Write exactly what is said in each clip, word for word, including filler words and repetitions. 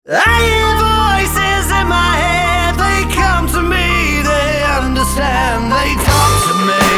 I hear voices in my head, they come to me, they understand, they talk to me.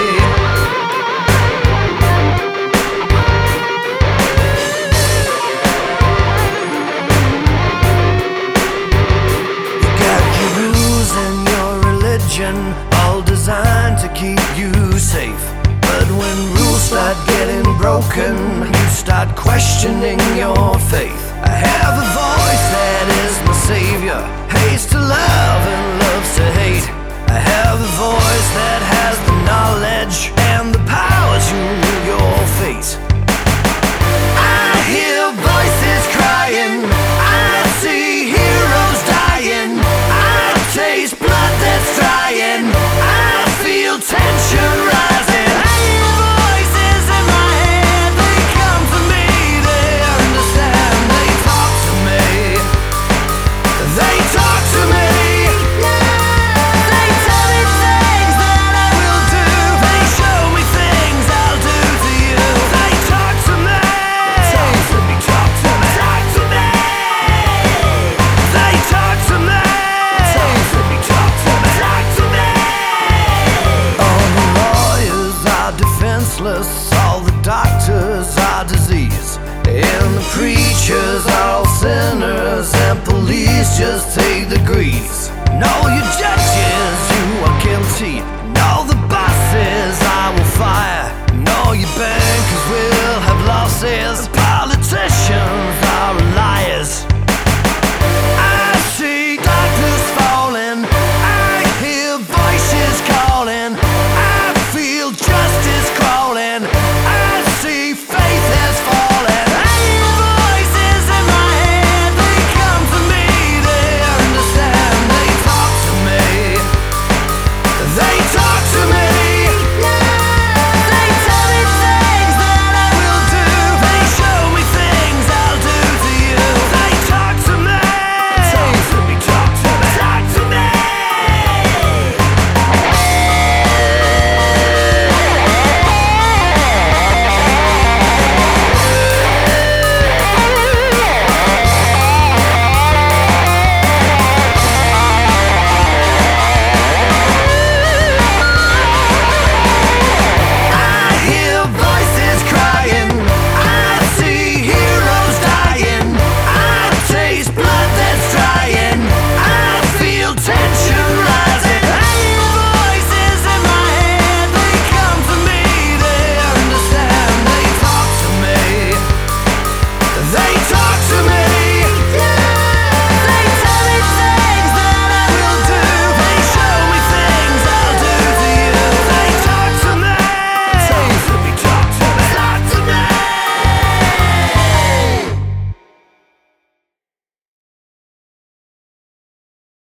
You got your rules and your religion, all designed to keep you safe. But when rules start getting broken, you start questioning your faith. I have a voice that is my savior, hates to love and loves to hate. I have a voice that has the knowledge and the power to rule your fate. I hear voices crying, I see heroes dying, I taste blood that's drying, I feel tension rising. All the doctors are disease, and the preachers are all sinners, and police just take the grease. And all your judges, you are guilty, and all the bosses I will fire, and all your bankers will have losses.